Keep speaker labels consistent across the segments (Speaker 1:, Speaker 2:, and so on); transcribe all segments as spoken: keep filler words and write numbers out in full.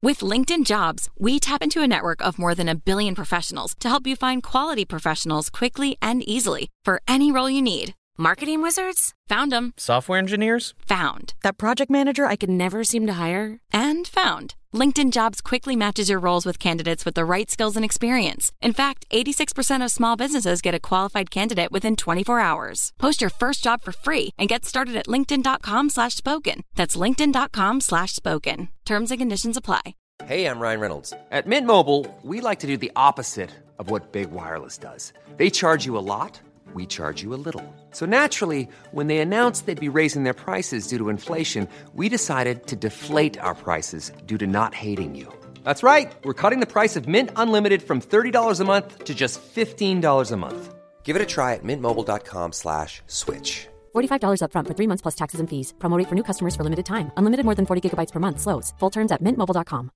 Speaker 1: With LinkedIn Jobs, we tap into a network of more than a billion professionals to help you find quality professionals quickly and easily for any role you need. Marketing wizards? Found them.
Speaker 2: Software engineers?
Speaker 1: Found. That project manager I could never seem to hire? And found. LinkedIn Jobs quickly matches your roles with candidates with the right skills and experience. In fact, eighty-six percent of small businesses get a qualified candidate within twenty-four hours. Post your first job for free and get started at linkedin.com slash spoken. That's linkedin.com slash spoken. Terms and conditions apply.
Speaker 3: Hey, I'm Ryan Reynolds. At Mint Mobile, we like to do the opposite of what Big Wireless does. They charge you a lot. We charge you a little. So naturally, when they announced they'd be raising their prices due to inflation, we decided to deflate our prices due to not hating you. That's right. We're cutting the price of Mint Unlimited from thirty dollars a month to just fifteen dollars a month. Give it a try at mintmobile.com slash switch.
Speaker 4: forty-five dollars up front for three months plus taxes and fees. Promo rate for new customers for limited time. Unlimited more than forty gigabytes per month. Slows full terms at mint mobile dot com.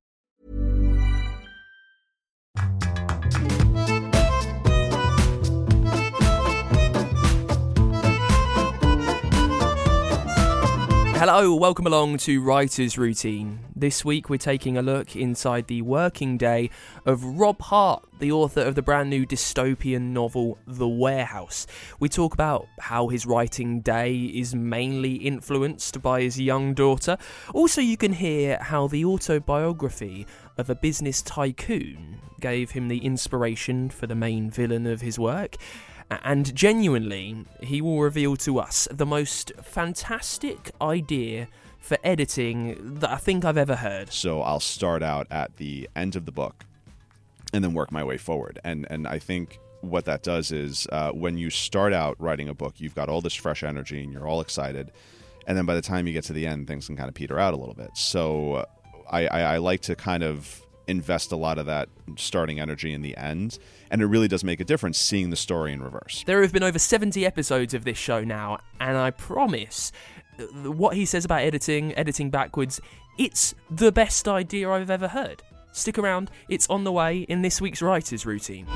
Speaker 5: Hello, welcome along to Writer's Routine. This week we're taking a look inside the working day of Rob Hart, the author of the brand new dystopian novel The Warehouse. We talk about how his writing day is mainly influenced by his young daughter. Also, you can hear how the autobiography of a business tycoon gave him the inspiration for the main villain of his work. And genuinely, he will reveal to us the most fantastic idea for editing that I think I've ever heard.
Speaker 6: So I'll start out at the end of the book and then work my way forward. And and I think what that does is uh, when you start out writing a book, you've got all this fresh energy and you're all excited. And then by the time you get to the end, things can kind of peter out a little bit. So I, I, I like to kind of invest a lot of that starting energy in the end, and it really does make a difference seeing the story in reverse.
Speaker 5: There have been over seventy episodes of this show now, and I promise what he says about editing, editing backwards, it's the best idea I've ever heard. Stick around, it's on the way in this week's Writer's Routine.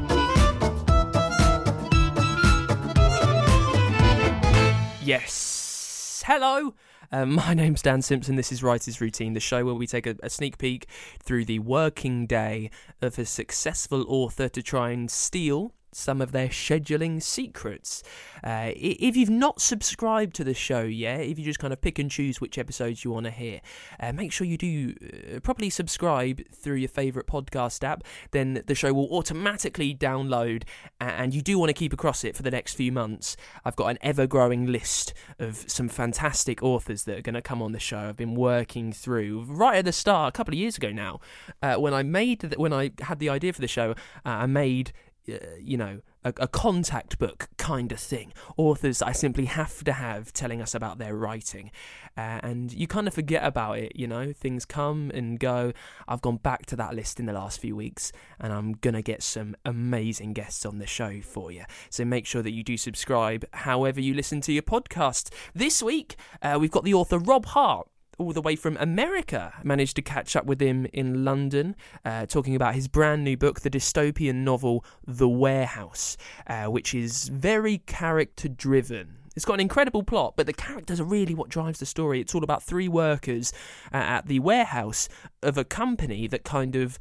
Speaker 5: Yes, hello! Um, my name's Dan Simpson, this is Writer's Routine, the show where we take a, a sneak peek through the working day of a successful author to try and steal some of their scheduling secrets. Uh, if you've not subscribed to the show yet, if you just kind of pick and choose which episodes you want to hear, uh, make sure you do uh, properly subscribe through your favourite podcast app, then the show will automatically download, and you do want to keep across it for the next few months. I've got an ever-growing list of some fantastic authors that are going to come on the show. I've been working through right at the start, a couple of years ago now, uh, when I made the, when I had the idea for the show, uh, I made Uh, you know, a, a contact book kind of thing. Authors I simply have to have telling us about their writing. Uh, and you kind of forget about it, you know, things come and go. I've gone back to that list in the last few weeks, and I'm going to get some amazing guests on the show for you. So make sure that you do subscribe however you listen to your podcasts. This week, uh, we've got the author Rob Hart, all the way from America. Managed to catch up with him in London, uh, talking about his brand new book, the dystopian novel The Warehouse, uh, which is very character-driven. It's got an incredible plot, but the characters are really what drives the story. It's all about three workers uh, at the warehouse of a company that kind of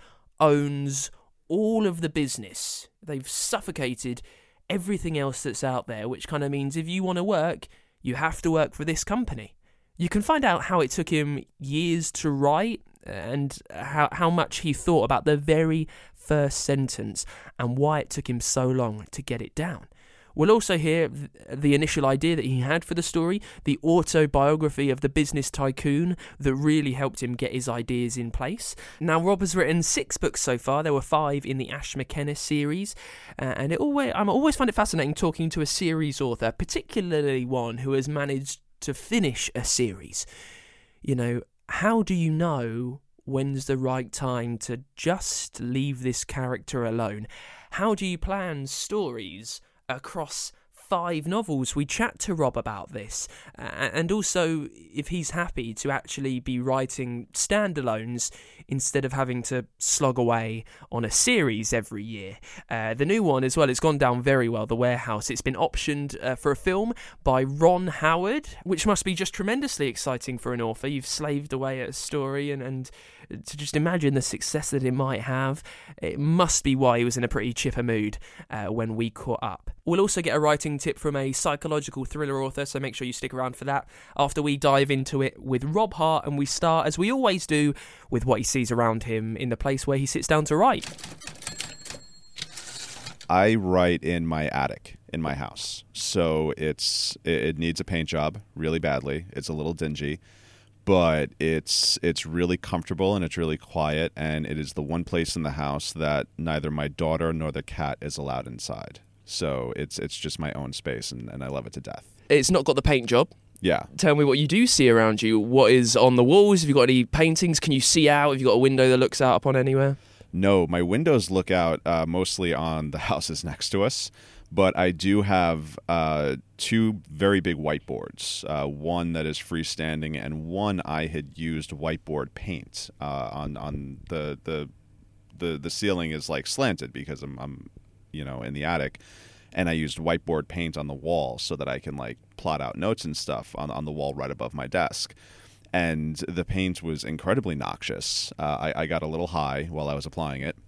Speaker 5: owns all of the business. They've suffocated everything else that's out there, which kind of means if you want to work, you have to work for this company. You can find out how it took him years to write and how, how much he thought about the very first sentence and why it took him so long to get it down. We'll also hear the initial idea that he had for the story, the autobiography of the business tycoon that really helped him get his ideas in place. Now, Rob has written six books so far. There were five in the Ash McKenna series, uh, and it always I always find it fascinating talking to a series author, particularly one who has managed to finish a series. You know, how do you know when's the right time to just leave this character alone? How do you plan stories across five novels? We chat to Rob about this, uh, and also if he's happy to actually be writing standalones instead of having to slog away on a series every year. Uh, the new one as well, it's gone down very well, The Warehouse. It's been optioned uh, for a film by Ron Howard, which must be just tremendously exciting for an author. You've slaved away at a story and, and to just imagine the success that it might have. It must be why he was in a pretty chipper mood uh, when we caught up. We'll also get a writing tip from a psychological thriller author, so make sure you stick around for that after we dive into it with Rob Hart, and we start, as we always do, with what he sees around him in the place where he sits down to write.
Speaker 6: I write in my attic in my house. So it's it, it needs a paint job really badly. It's a little dingy, but it's it's really comfortable and it's really quiet, and it is the one place in the house that neither my daughter nor the cat is allowed inside. So it's it's just my own space, and, and I love it to death.
Speaker 5: It's not got the paint job.
Speaker 6: Yeah.
Speaker 5: Tell me what you do see around you. What is on the walls? Have you got any paintings? Can you see out? Have you got a window that looks out upon anywhere?
Speaker 6: No, my windows look out uh, mostly on the houses next to us, but I do have uh, two very big whiteboards, uh, one that is freestanding and one I had used whiteboard paint uh, on on the, the the the ceiling is like slanted because I'm, I'm you know in the attic, and I used whiteboard paint on the wall so that I can like plot out notes and stuff on on the wall right above my desk. And the paint was incredibly noxious. Uh, I, I got a little high while I was applying it.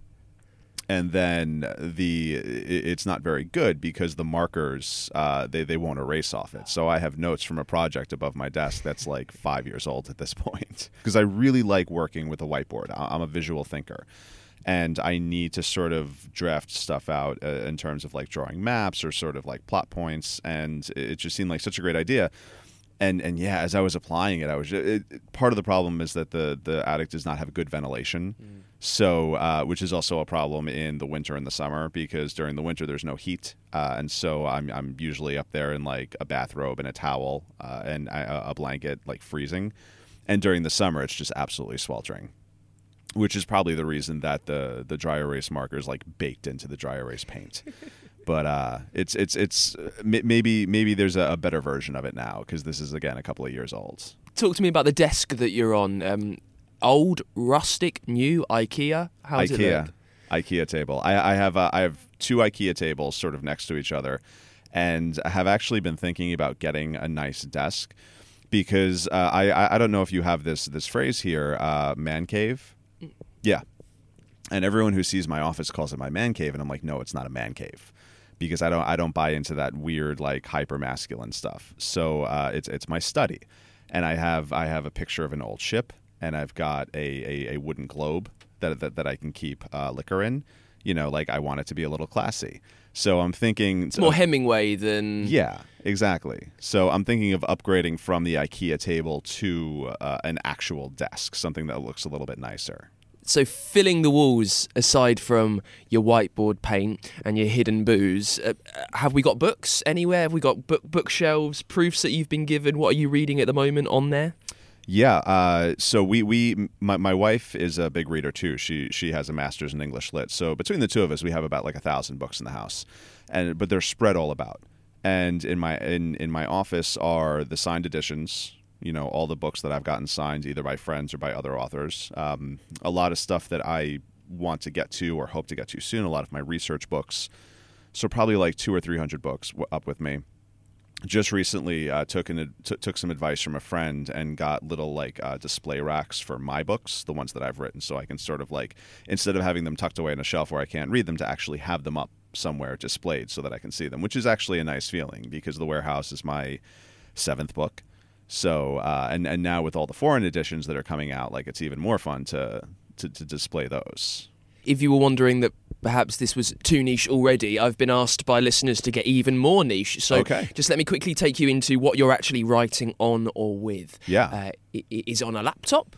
Speaker 6: And then the it's not very good because the markers, uh, they, they won't erase off it. So I have notes from a project above my desk that's like five years old at this point. Because I really like working with a whiteboard. I'm a visual thinker. And I need to sort of draft stuff out uh, in terms of like drawing maps or sort of like plot points. And it just seemed like such a great idea. And and yeah, as I was applying it, I was it, it, part of the problem is that the, the attic does not have good ventilation, mm. so uh, which is also a problem in the winter and the summer because during the winter there's no heat, uh, and so I'm I'm usually up there in like a bathrobe and a towel uh, and a, a blanket, like freezing, and during the summer it's just absolutely sweltering, which is probably the reason that the the dry erase marker is like baked into the dry erase paint. But uh, it's it's it's maybe maybe there's a, a better version of it now because this is again a couple of years old.
Speaker 5: Talk to me about the desk that you're on. Um, old, rustic, new, IKEA. How's
Speaker 6: IKEA,
Speaker 5: it look?
Speaker 6: IKEA table. I, I have uh, I have two IKEA tables sort of next to each other, and I have actually been thinking about getting a nice desk because uh, I I don't know if you have this this phrase here, uh, man cave. Yeah, and everyone who sees my office calls it my man cave, and I'm like, no, it's not a man cave. Because I don't, I don't buy into that weird like hyper masculine stuff. So uh, it's it's my study, and I have I have a picture of an old ship, and I've got a, a, a wooden globe that, that that I can keep uh, liquor in. You know, like I want it to be a little classy. So I'm thinking
Speaker 5: it's more Hemingway than
Speaker 6: yeah, exactly. So I'm thinking of upgrading from the IKEA table to uh, an actual desk, something that looks a little bit nicer.
Speaker 5: So filling the walls, aside from your whiteboard paint and your hidden booze, uh, have we got books anywhere? Have we got book bookshelves, proofs that you've been given? What are you reading at the moment on there?
Speaker 6: Yeah, uh, so we, we my, my wife is a big reader too. She she has a master's in English lit. So between the two of us, we have about like a thousand books in the house, and but they're spread all about. And in my in, in my office are the signed editions. You know, all the books that I've gotten signed either by friends or by other authors. Um, a lot of stuff that I want to get to or hope to get to soon. A lot of my research books. So probably like two or three hundred books w- up with me. Just recently uh, took an, t- took some advice from a friend and got little like uh, display racks for my books, the ones that I've written, so I can sort of like, instead of having them tucked away on a shelf where I can't read them, to actually have them up somewhere displayed so that I can see them, which is actually a nice feeling because The Warehouse is my seventh book. So uh, and and now with all the foreign editions that are coming out, like it's even more fun to, to to display those.
Speaker 5: If you were wondering that perhaps this was too niche already, I've been asked by listeners to get even more niche. So
Speaker 6: okay. Just
Speaker 5: let me quickly take you into what you're actually writing on or with.
Speaker 6: Yeah,
Speaker 5: uh, is it on a laptop?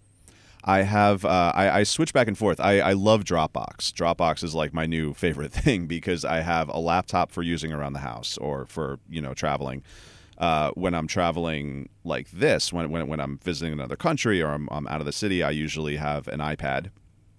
Speaker 6: I have uh, I, I switch back and forth. I, I love Dropbox. Dropbox is like my new favorite thing because I have a laptop for using around the house or for you know traveling. Uh, when I'm traveling like this, when when when I'm visiting another country or I'm, I'm out of the city, I usually have an iPad,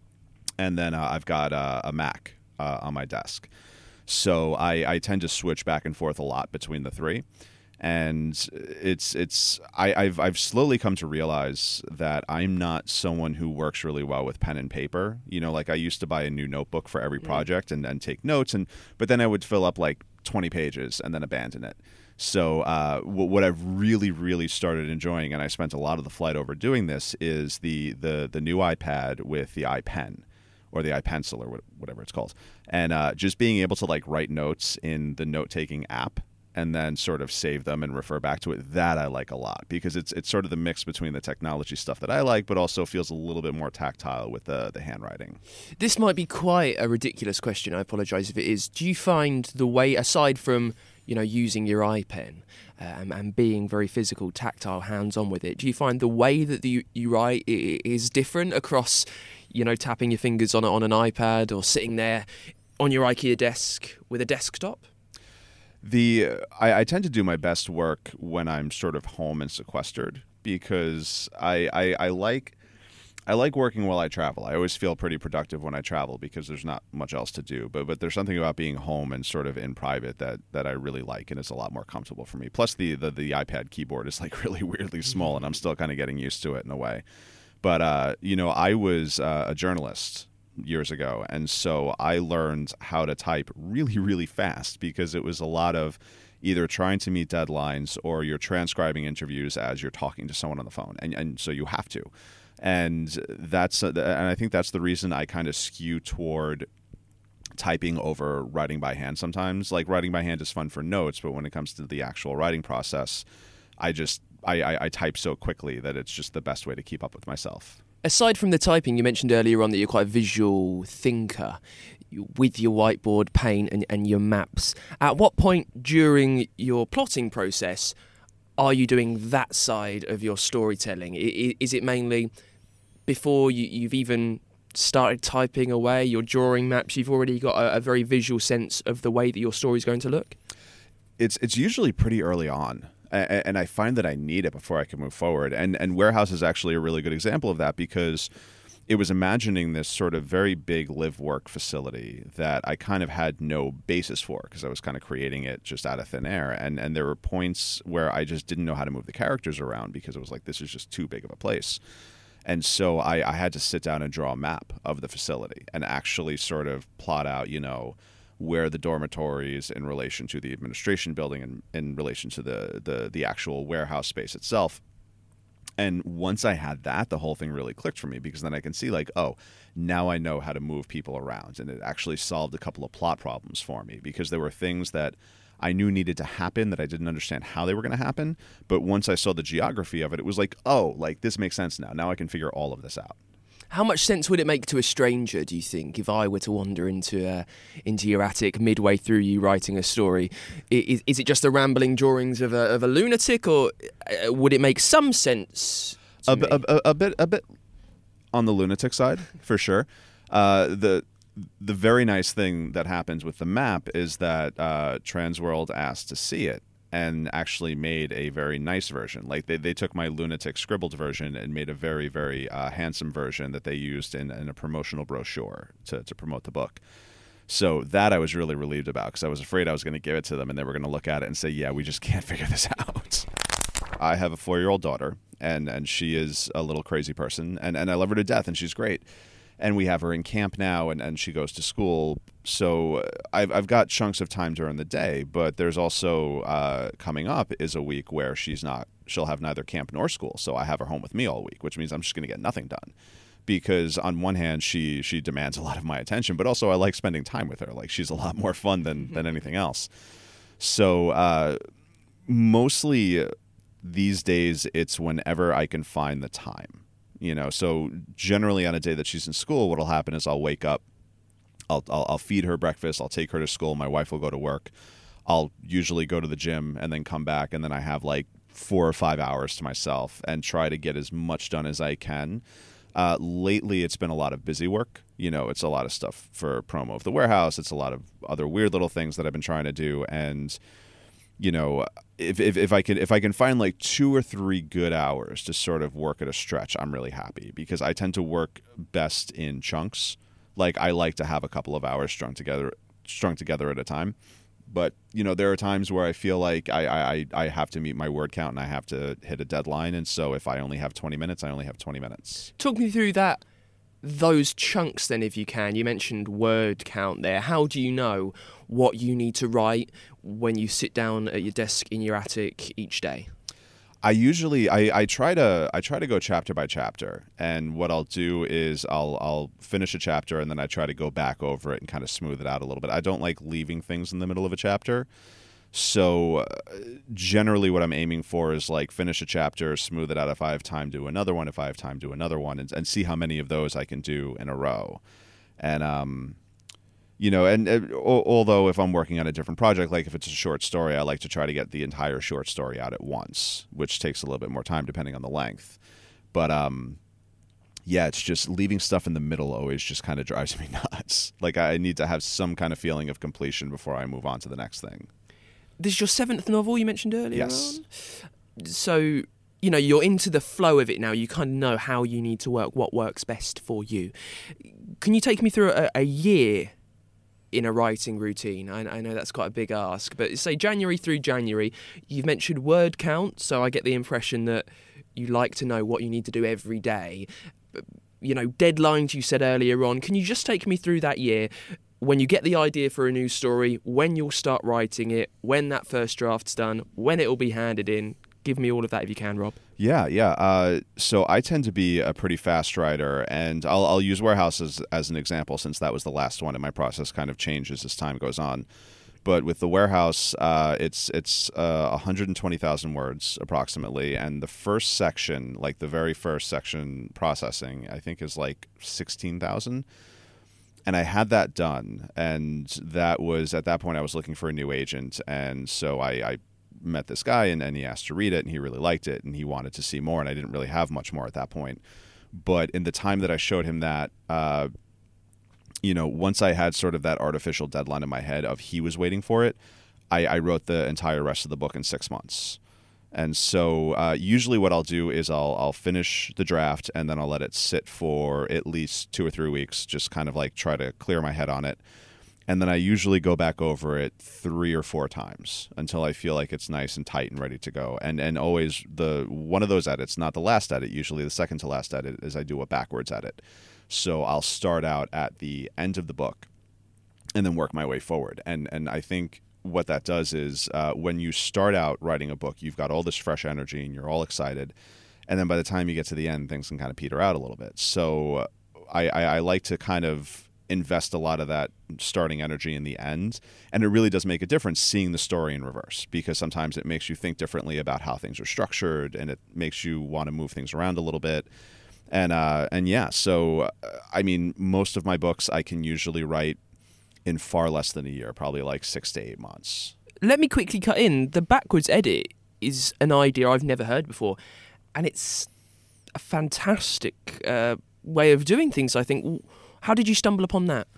Speaker 6: and then uh, I've got uh, a Mac uh, on my desk. So I, I tend to switch back and forth a lot between the three, and it's it's I, I've I've slowly come to realize that I'm not someone who works really well with pen and paper. You know, like I used to buy a new notebook for every project and then take notes, and but then I would fill up like twenty pages and then abandon it. So uh, w- what I've really, really started enjoying, and I spent a lot of the flight over doing this, is the the the new iPad with the iPen, or the iPencil, or whatever it's called, and uh, just being able to like write notes in the note-taking app and then sort of save them and refer back to it. That I like a lot, because it's it's sort of the mix between the technology stuff that I like, but also feels a little bit more tactile with the the handwriting.
Speaker 5: This might be quite a ridiculous question. I apologise if it is. Do you find the way, aside from you know using your iPen uh, and, and being very physical, tactile, hands-on with it, do you find the way that you, you write is different across, you know, tapping your fingers on on an iPad or sitting there on your IKEA desk with a desktop?
Speaker 6: The I, I tend to do my best work when I'm sort of home and sequestered, because I, I I like I like working while I travel. I always feel pretty productive when I travel because there's not much else to do. But but there's something about being home and sort of in private that, that I really like, and it's a lot more comfortable for me. Plus the, the, the iPad keyboard is like really weirdly small, and I'm still kind of getting used to it in a way. But uh, you know, I was uh, a journalist years ago, and so I learned how to type really, really fast, because it was a lot of either trying to meet deadlines or you're transcribing interviews as you're talking to someone on the phone, and and so you have to. And that's and I think that's the reason I kind of skew toward typing over writing by hand sometimes. Like, writing by hand is fun for notes, but when it comes to the actual writing process, I just I, I, I type so quickly that it's just the best way to keep up with myself.
Speaker 5: Aside from the typing, you mentioned earlier on that you're quite a visual thinker with your whiteboard, paint, and, and your maps. At what point during your plotting process are you doing that side of your storytelling? Is it mainly before you, you've even started typing away, you're drawing maps, you've already got a, a very visual sense of the way that your story's going to look?
Speaker 6: It's it's usually pretty early on. And I find that I need it before I can move forward. And and Warehouse is actually a really good example of that, because it was imagining this sort of very big live-work facility that I kind of had no basis for, because I was kind of creating it just out of thin air. And and there were points where I just didn't know how to move the characters around, because it was like, this is just too big of a place. And so I, I had to sit down and draw a map of the facility and actually sort of plot out, you know, where the dormitories in relation to the administration building and in relation to the, the the actual warehouse space itself. And once I had that, the whole thing really clicked for me, because then I can see like, oh, now I know how to move people around. And it actually solved a couple of plot problems for me, because there were things that I knew needed to happen that I didn't understand how they were going to happen. But once I saw the geography of it, it was like, oh, like this makes sense now. Now I can figure all of this out.
Speaker 5: How much sense would it make to a stranger, do you think, if I were to wander into uh, into your attic midway through you writing a story? Is, is it just the rambling drawings of a, of a lunatic, or uh, would it make some sense to
Speaker 6: a,
Speaker 5: me?
Speaker 6: A, a, a bit, a bit on the lunatic side, for sure. Uh, the the very nice thing that happens with the map is that uh, Transworld asked to see it, and actually made a very nice version. Like they, they took my lunatic scribbled version and made a very, very uh, handsome version that they used in, in a promotional brochure to, to promote the book. So that I was really relieved about, because I was afraid I was going to give it to them and they were going to look at it and say, yeah, we just can't figure this out. I have a four-year-old daughter, and, and she is a little crazy person, and, and I love her to death, and she's great. And we have her in camp now, and, and she goes to school. So I've I've got chunks of time during the day, but there's also uh, coming up is a week where she's not. She'll have neither camp nor school. So I have her home with me all week, which means I'm just going to get nothing done. Because on one hand, she she demands a lot of my attention, but also I like spending time with her. Like, she's a lot more fun than than anything else. So uh, mostly these days, it's whenever I can find the time. You know, so generally on a day that she's in school, what'll happen is I'll wake up, I'll, I'll I'll feed her breakfast, I'll take her to school, my wife will go to work, I'll usually go to the gym and then come back, and then I have like four or five hours to myself and try to get as much done as I can. Uh, lately, it's been a lot of busy work. You know, it's a lot of stuff for promo of the warehouse. It's a lot of other weird little things that I've been trying to do, and you know, if, if if I can if I can find like two or three good hours to sort of work at a stretch, I'm really happy, because I tend to work best in chunks. Like, I like to have a couple of hours strung together strung together at a time. But, you know, there are times where I feel like I, I, I have to meet my word count and I have to hit a deadline. And so if I only have twenty minutes, I only have twenty minutes.
Speaker 5: Talk me through that those chunks then, if you can, you mentioned word count there. How do you know what you need to write when you sit down at your desk in your attic each day?
Speaker 6: I usually I, I try to I try to go chapter by chapter, and what I'll do is I'll I'll finish a chapter and then I try to go back over it and kind of smooth it out a little bit. I don't like leaving things in the middle of a chapter. So uh, generally what I'm aiming for is like finish a chapter, smooth it out if I have time, do another one. If I have time, do another one, and, and see how many of those I can do in a row. And, um, you know, and uh, although if I'm working on a different project, like if it's a short story, I like to try to get the entire short story out at once, which takes a little bit more time depending on the length. But, um, yeah, it's just leaving stuff in the middle always just kind of drives me nuts. Like I need to have some kind of feeling of completion before I move on to the next thing.
Speaker 5: This is your seventh novel you mentioned earlier
Speaker 6: Yes.
Speaker 5: on? So, you know, you're into the flow of it now. You kind of know how you need to work, what works best for you. Can you take me through a, a year in a writing routine? I, I know that's quite a big ask, but say January through January, you've mentioned word count, so I get the impression that you like to know what you need to do every day. You know, deadlines you said earlier on. Can you just take me through that year? When you get the idea for a new story, when you'll start writing it, when that first draft's done, when it'll be handed in. Give me all of that if you can, Rob.
Speaker 6: Yeah, yeah. Uh, so I tend to be a pretty fast writer, and I'll, I'll use Warehouse as, as an example since that was the last one, and my process kind of changes as time goes on. But with the Warehouse, uh, it's it's uh, one hundred twenty thousand words approximately, and the first section, like the very first section processing, I think is like sixteen thousand. And I had that done, and that was, at that point, I was looking for a new agent, and so I, I met this guy, and, and he asked to read it, and he really liked it, and he wanted to see more, and I didn't really have much more at that point. But in the time that I showed him that, uh, you know, once I had sort of that artificial deadline in my head of he was waiting for it, I, I wrote the entire rest of the book in six months. And so uh, usually what I'll do is I'll I'll finish the draft and then I'll let it sit for at least two or three weeks, just kind of like try to clear my head on it. And then I usually go back over it three or four times until I feel like it's nice and tight and ready to go. And and always the one of those edits, not the last edit, usually the second to last edit, is I do a backwards edit. So I'll start out at the end of the book and then work my way forward. And and I think what that does is uh, when you start out writing a book, you've got all this fresh energy and you're all excited. And then by the time you get to the end, things can kind of peter out a little bit. So I, I, I like to kind of invest a lot of that starting energy in the end. And it really does make a difference seeing the story in reverse, because sometimes it makes you think differently about how things are structured, and it makes you want to move things around a little bit. And, uh, and yeah, so, uh, I mean, most of my books I can usually write in far less than a year, probably like six to eight months.
Speaker 5: Let me quickly cut in. The backwards edit is an idea I've never heard before, and it's a fantastic uh, way of doing things, I think. How did you stumble upon that?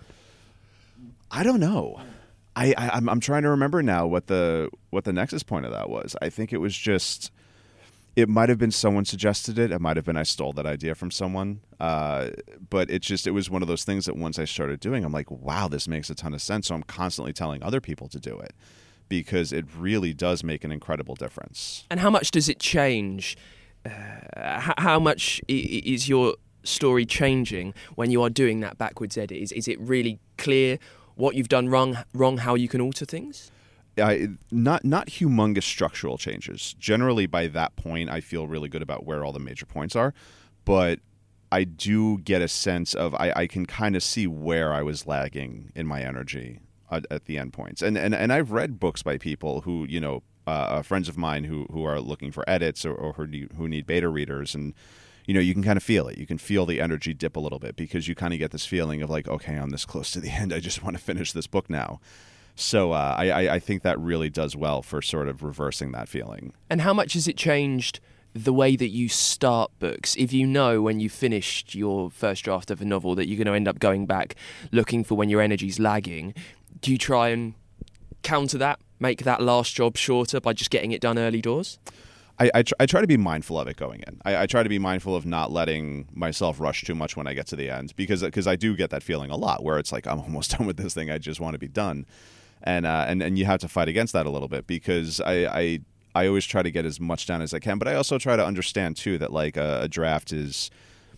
Speaker 6: I don't know. I, I I'm, I'm trying to remember now what the what the nexus point of that was. I think it was just, it might have been someone suggested it. It might have been I stole that idea from someone. Uh, but it just, it was one of those things that once I started doing, I'm like, wow, this makes a ton of sense. So I'm constantly telling other people to do it, because it really does make an incredible difference.
Speaker 5: And how much does it change? Uh, how much is your story changing when you are doing that backwards edit? Is, is it really clear what you've done wrong, wrong, how you can alter things?
Speaker 6: I, not not humongous structural changes. Generally, by that point, I feel really good about where all the major points are. But I do get a sense of, I, I can kind of see where I was lagging in my energy at, at the end points. And, and and I've read books by people who, you know, uh, friends of mine who, who are looking for edits or, or who, need, who need beta readers. And, you know, you can kind of feel it. You can feel the energy dip a little bit, because you kind of get this feeling of like, okay, I'm this close to the end. I just want to finish this book now. So uh, I, I think that really does well for sort of reversing that feeling.
Speaker 5: And how much has it changed the way that you start books? If you know when you finished your first draft of a novel that you're going to end up going back looking for when your energy's lagging, do you try and counter that, make that last job shorter by just getting it done early doors?
Speaker 6: I, I, tr- I try to be mindful of it going in. I, I try to be mindful of not letting myself rush too much when I get to the end, because because I do get that feeling a lot where it's like, I'm almost done with this thing. I just want to be done. And uh, and and you have to fight against that a little bit, because I, I I always try to get as much down as I can, but I also try to understand too that like a, a draft is,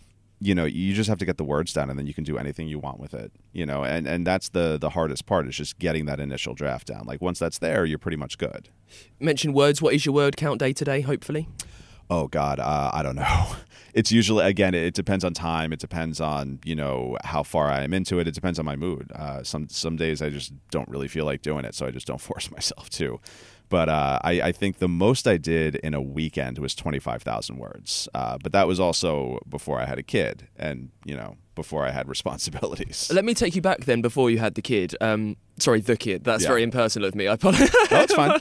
Speaker 6: you know, you just have to get the words down, and then you can do anything you want with it, you know, and, and that's the, the hardest part, is just getting that initial draft down. Like, once that's there, you're pretty much good.
Speaker 5: Mention words. What is your word count day today, hopefully?
Speaker 6: Oh, God, uh, I don't know. It's usually, again, it depends on time. It depends on, you know, how far I am into it. It depends on my mood. Uh, some some days I just don't really feel like doing it, so I just don't force myself to. But uh, I, I think the most I did in a weekend was twenty-five thousand words. Uh, but that was also before I had a kid and, you know, before I had responsibilities.
Speaker 5: Let me take you back then, before you had the kid. Um, sorry, the kid. That's
Speaker 6: Yeah.
Speaker 5: very impersonal of me. I apologize.
Speaker 6: No, it's fine.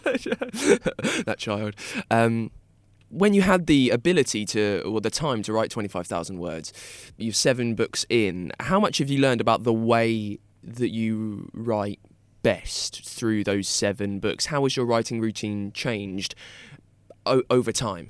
Speaker 5: That child. Um, when you had the ability to, or the time to write twenty-five thousand words, you're seven books in, how much have you learned about the way that you write best through those seven books? How has your writing routine changed o- over time?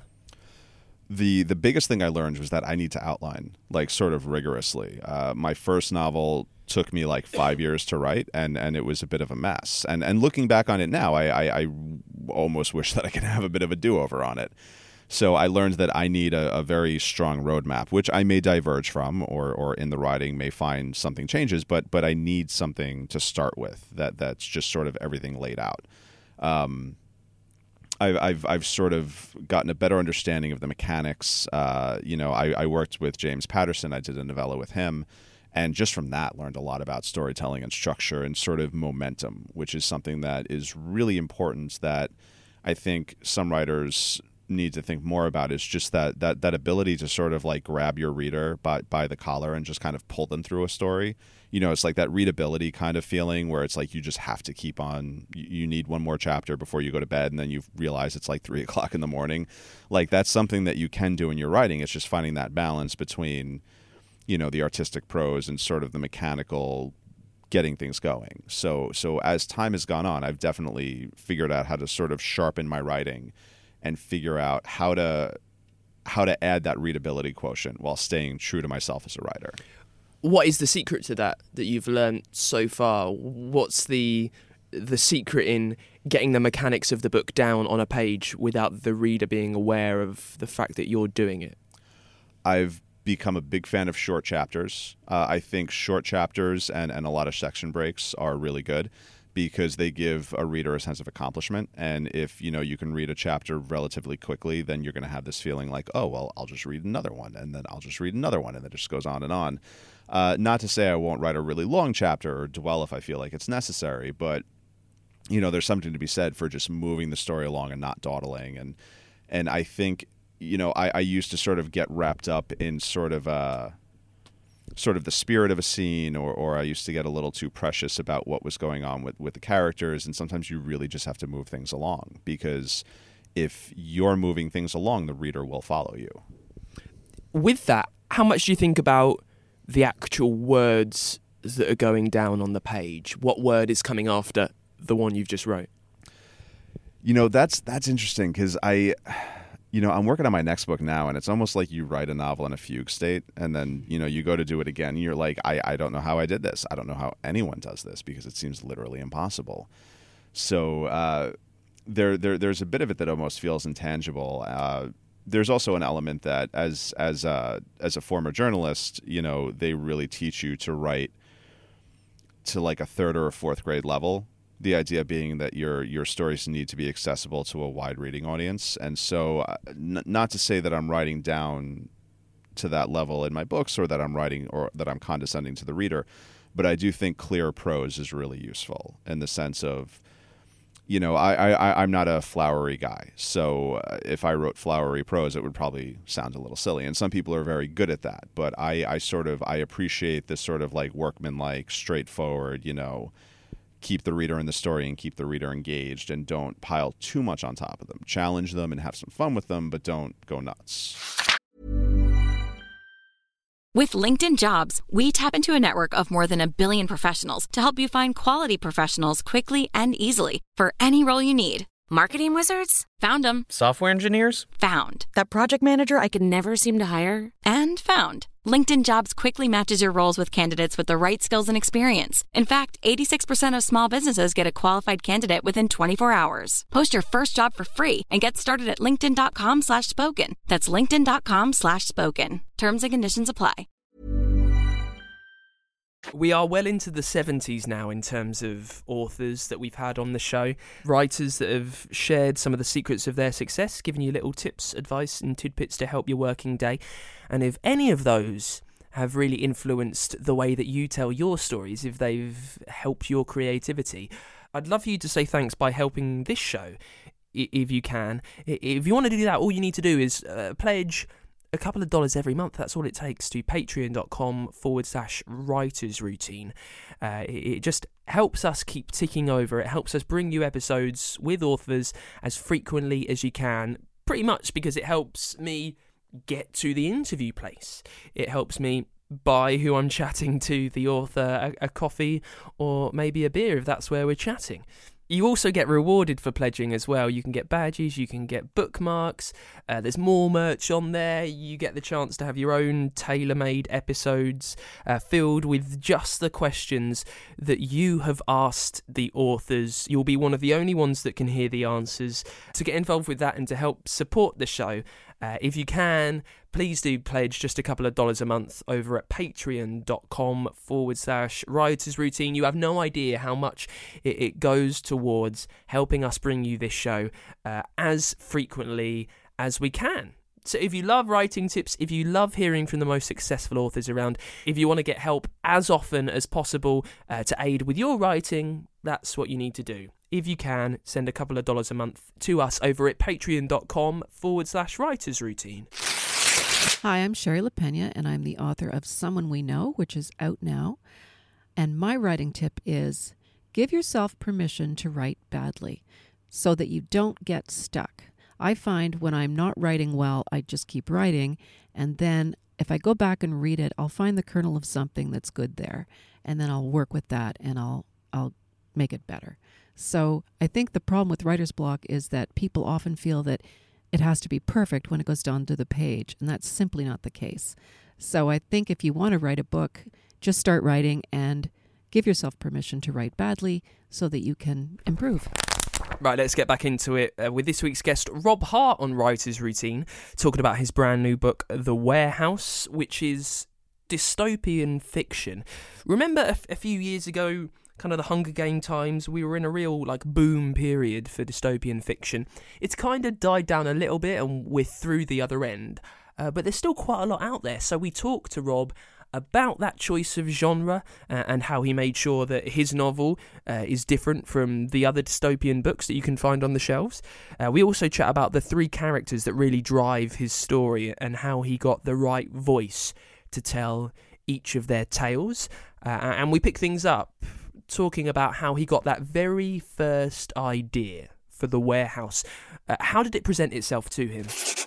Speaker 6: The the biggest thing I learned was that I need to outline, like, sort of rigorously. Uh, my first novel took me like five years to write, and, and it was a bit of a mess. And and looking back on it now, I, I, I almost wish that I could have a bit of a do-over on it. So I learned that I need a, a very strong roadmap, which I may diverge from, or or in the writing may find something changes, but but I need something to start with that that's just sort of everything laid out. Um, I've, I've I've sort of gotten a better understanding of the mechanics. Uh, you know, I, I worked with James Patterson. I did a novella with him, and just from that learned a lot about storytelling and structure and sort of momentum, which is something that is really important that I think some writers need to think more about, is just that that that ability to sort of like grab your reader by by the collar and just kind of pull them through a story. You know, it's like that readability kind of feeling where it's like you just have to keep on. You need one more chapter before you go to bed, and then you realize it's like three o'clock in the morning. Like, that's something that you can do in your writing. It's just finding that balance between, you know, the artistic prose and sort of the mechanical getting things going. So so as time has gone on, I've definitely figured out how to sort of sharpen my writing and figure out how to how to add that readability quotient while staying true to myself as a writer.
Speaker 5: What is the secret to that that you've learned so far? What's the the secret in getting the mechanics of the book down on a page without the reader being aware of the fact that you're doing it?
Speaker 6: I've become a big fan of short chapters. Uh, I think short chapters and, and a lot of section breaks are really good, because they give a reader a sense of accomplishment. And if, you know, you can read a chapter relatively quickly, then you're going to have this feeling like, oh, well, I'll just read another one, and then I'll just read another one, and it just goes on and on. Uh, not to say I won't write a really long chapter or dwell if I feel like it's necessary, but, you know, there's something to be said for just moving the story along and not dawdling. And and I think, you know, I, I used to sort of get wrapped up in sort of uh, sort of the spirit of a scene, or, or I used to get a little too precious about what was going on with, with the characters. And sometimes you really just have to move things along, because if you're moving things along, the reader will follow you.
Speaker 5: With that, how much do you think about the actual words that are going down on the page? What word is coming after the one you've just wrote?
Speaker 6: You know, that's that's interesting, because I, you know, I'm working on my next book now, and it's almost like you write a novel in a fugue state, and then, you know, you go to do it again, and you're like, I, I don't know how I did this. I don't know how anyone does this, because it seems literally impossible. So uh, there, there, there's a bit of it that almost feels intangible. Uh, there's also an element that, as as a, as a former journalist, you know, they really teach you to write to like a third or a fourth grade level. The idea being that your your stories need to be accessible to a wide reading audience. And so uh, n- not to say that I'm writing down to that level in my books, or that I'm writing, or that I'm condescending to the reader, but I do think clear prose is really useful, in the sense of, you know, I, I, I'm not a flowery guy. So uh, if I wrote flowery prose, it would probably sound a little silly. And some people are very good at that. But I, I sort of, I appreciate this sort of like workmanlike, straightforward, you know, keep the reader in the story and keep the reader engaged, and don't pile too much on top of them. Challenge them and have some fun with them, but don't go nuts.
Speaker 1: With LinkedIn Jobs, we tap into a network of more than a billion professionals to help you find quality professionals quickly and easily for any role you need. Marketing wizards? Found them.
Speaker 2: Software engineers?
Speaker 1: Found. That project manager I could never seem to hire? And found. LinkedIn Jobs quickly matches your roles with candidates with the right skills and experience. In fact, eighty-six percent of small businesses get a qualified candidate within twenty-four hours. Post your first job for free and get started at linkedin.com slash spoken. That's linkedin.com slash spoken. Terms and conditions apply.
Speaker 5: We are well into the seventies now in terms of authors that we've had on the show, writers that have shared some of the secrets of their success, giving you little tips, advice and tidbits to help your working day. And if any of those have really influenced the way that you tell your stories, if they've helped your creativity, I'd love for you to say thanks by helping this show, if you can. If you want to do that, all you need to do is uh, pledge a couple of dollars every month. That's all it takes, to patreon.com forward slash writers routine. Uh, it, it just helps us keep ticking over. It helps us bring you episodes with authors as frequently as you can, pretty much because it helps me get to the interview place. It helps me buy who I'm chatting to, the author, a, a coffee or maybe a beer if that's where we're chatting. You also get rewarded for pledging as well. You can get badges, you can get bookmarks, uh, there's more merch on there. You get the chance to have your own tailor-made episodes uh, filled with just the questions that you have asked the authors. You'll be one of the only ones that can hear the answers. To get involved with that and to help support the show, Uh, if you can, please do pledge just a couple of dollars a month over at patreon.com forward slash writers routine. You have no idea how much it, it goes towards helping us bring you this show uh, as frequently as we can. So if you love writing tips, if you love hearing from the most successful authors around, if you want to get help as often as possible uh, to aid with your writing, that's what you need to do. If you can, send a couple of dollars a month to us over at patreon.com forward slash writers routine.
Speaker 2: Hi, I'm Sherry LaPena, and I'm the author of Someone We Know, which is out now. And my writing tip is give yourself permission to write badly so that you don't get stuck. I find when I'm not writing well, I just keep writing, and then if I go back and read it, I'll find the kernel of something that's good there, and then I'll work with that and I'll I'll make it better. So I think the problem with writer's block is that people often feel that it has to be perfect when it goes down to the page, and that's simply not the case. So I think if you want to write a book, just start writing and give yourself permission to write badly so that you can improve.
Speaker 5: Right, let's get back into it uh, with this week's guest, Rob Hart, on Writer's Routine, talking about his brand new book, The Warehouse, which is dystopian fiction. Remember a, f- a few years ago, kind of the Hunger Game times, we were in a real like boom period for dystopian fiction. It's kind of died down a little bit and we're through the other end, uh, but there's still quite a lot out there. So we talked to Rob about that choice of genre uh, and how he made sure that his novel uh, is different from the other dystopian books that you can find on the shelves. Uh, we also chat about the three characters that really drive his story and how he got the right voice to tell each of their tales. Uh, and we pick things up talking about how he got that very first idea for The Warehouse. Uh, how did it present itself to him?